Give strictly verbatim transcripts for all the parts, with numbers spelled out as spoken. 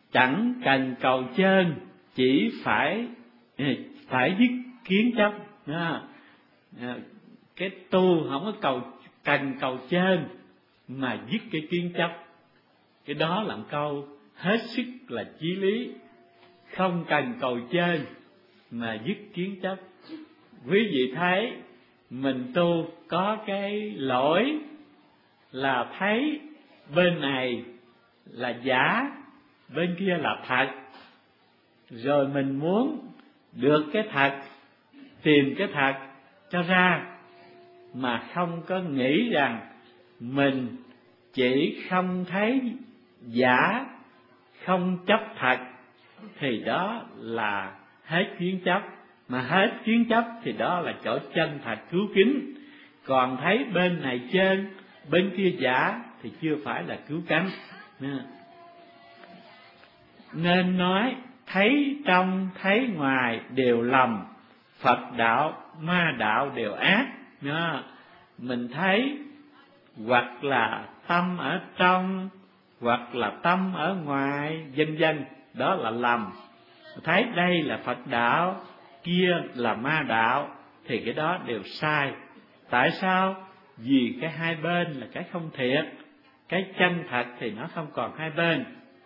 chẳng cần cầu chân, chỉ phải phải dứt kiến chấp. Cái tu không có cầu cần cầu chân mà dứt cái kiến chấp. Cái đó là một câu hết sức là chí lý. Không cần cầu chân mà dứt kiến chấp. Quý vị thấy mình tu có cái lỗi là thấy bên này là giả, bên kia là thật, rồi mình muốn được cái thật, tìm cái thật cho ra, mà không có nghĩ rằng mình chỉ không thấy giả, không chấp thật, thì đó là hết kiến chấp. Mà hết kiến chấp thì đó là chỗ chân thật cứu kính. Còn thấy bên này chân, bên kia giả thì chưa phải là cứu cánh. Nên nói thấy trong thấy ngoài đều lầm, Phật đạo ma đạo đều ác. Mình thấy hoặc là tâm ở trong, hoặc là tâm ở ngoài, vân vân, đó là lầm. Thấy đây là Phật đạo, kia là ma đạo, thì cái đó đều sai. Tại sao? Vì cái hai bên là cái không thiệt, cái chân thật thì nó không còn hai bên.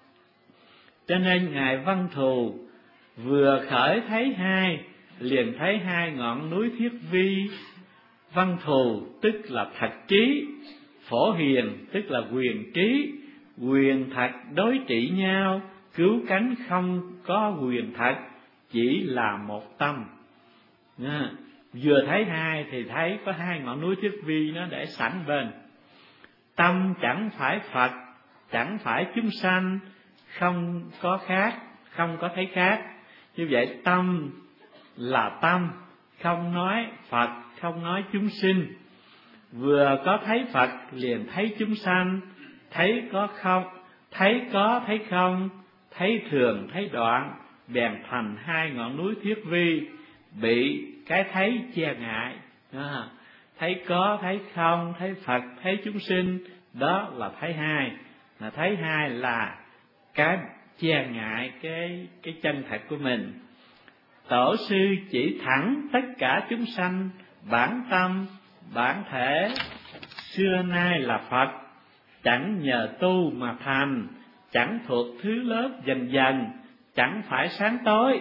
Cho nên Ngài Văn Thù vừa khởi thấy hai, liền thấy hai ngọn núi Thiết Vi. Văn Thù tức là thật trí, Phổ Hiền tức là quyền trí. Quyền thật đối trị nhau, cứu cánh không có quyền thật, chỉ là một tâm. À, vừa thấy hai thì thấy có hai ngọn núi Thiết Vi nó để sẵn bên. Tâm chẳng phải Phật, chẳng phải chúng sanh, không có khác, không có thấy khác. Như vậy tâm là tâm, không nói Phật, không nói chúng sinh. Vừa có thấy Phật liền thấy chúng sanh, thấy có không, thấy có thấy không, thấy thường thấy đoạn, bèn thành hai ngọn núi Thiết Vi, bị cái thấy che ngại. À, thấy có thấy không, thấy Phật, thấy chúng sinh, đó là thấy hai. Mà thấy hai là cái che ngại cái cái chân thật của mình. Tổ sư chỉ thẳng tất cả chúng sanh, bản tâm, bản thể, xưa nay là Phật, chẳng nhờ tu mà thành, chẳng thuộc thứ lớp dần dần, chẳng phải sáng tối.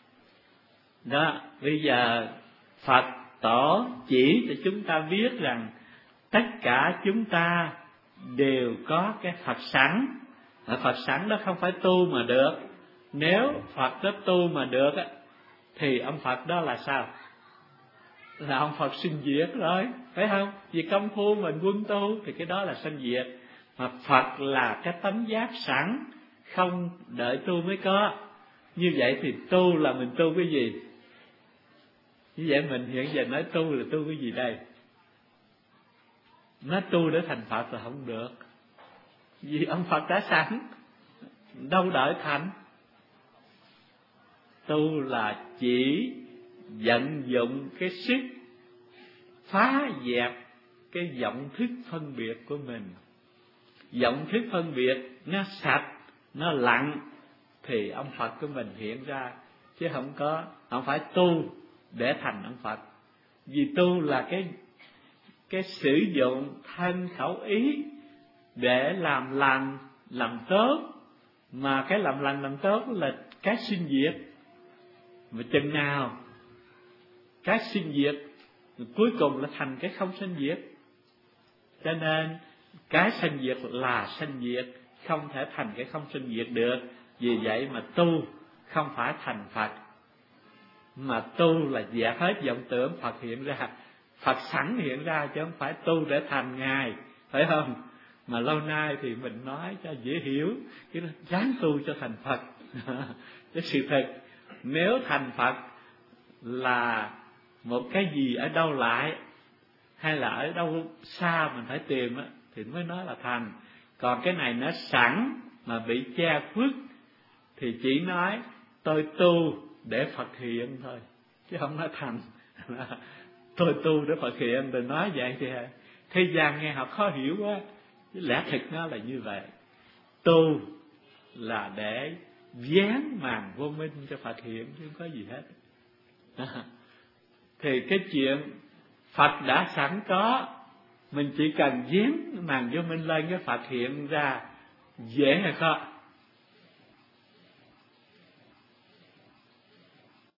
Đó, bây giờ Phật Tổ chỉ cho chúng ta biết rằng tất cả chúng ta đều có cái Phật sẵn. Phật sẵn đó không phải tu mà được. Nếu Phật đó tu mà được thì ông Phật đó là sao? Là ông Phật sinh diệt rồi, phải không? Vì công phu mình quân tu thì cái đó là sinh diệt. Mà Phật là cái tánh giác sẵn, không đợi tu mới có. Như vậy thì tu là mình tu cái gì? Như vậy mình hiện giờ nói tu là tu cái gì đây? Nói tu để thành Phật là không được. Vì ông Phật đã sẵn, đâu đợi thành. Tu là chỉ vận dụng cái sức phá dẹp cái vọng thức phân biệt của mình. Vọng thức phân biệt nó sạch, nó lặng thì ông Phật của mình hiện ra. Chứ không có, không phải tu để thành ông Phật. Vì tu là cái cái sử dụng thân khẩu ý để làm lành, làm tốt. Mà cái làm lành, làm tốt là cái sinh diệt. Mà chừng nào cái sinh diệt cuối cùng là thành cái không sinh diệt. Cho nên cái sinh diệt là sinh diệt, không thể thành cái không sinh diệt được. Vì vậy mà tu không phải thành Phật, mà tu là dẹp hết vọng tưởng Phật hiện ra. Phật sẵn hiện ra chứ không phải tu để thành Ngài, phải không? Mà lâu nay thì mình nói cho dễ hiểu, chứ ráng tu cho thành Phật. Cái sự thật, nếu thành Phật là một cái gì ở đâu lại, hay là ở đâu xa mình phải tìm á, thì mới nói là thành. Còn cái này nó sẵn mà bị che khuất thì chỉ nói tôi tu để Phật hiện thôi, chứ không nói thành. Tôi tu để Phật hiện, rồi nói vậy thì thế gian nghe học khó hiểu quá. Lẽ thực nó là như vậy. Tu là để dán màn vô minh cho Phật hiện, chứ không có gì hết. Thì cái chuyện Phật đã sẵn có, mình chỉ cần dán màn vô minh lên, cái Phật hiện ra dễ hay khó?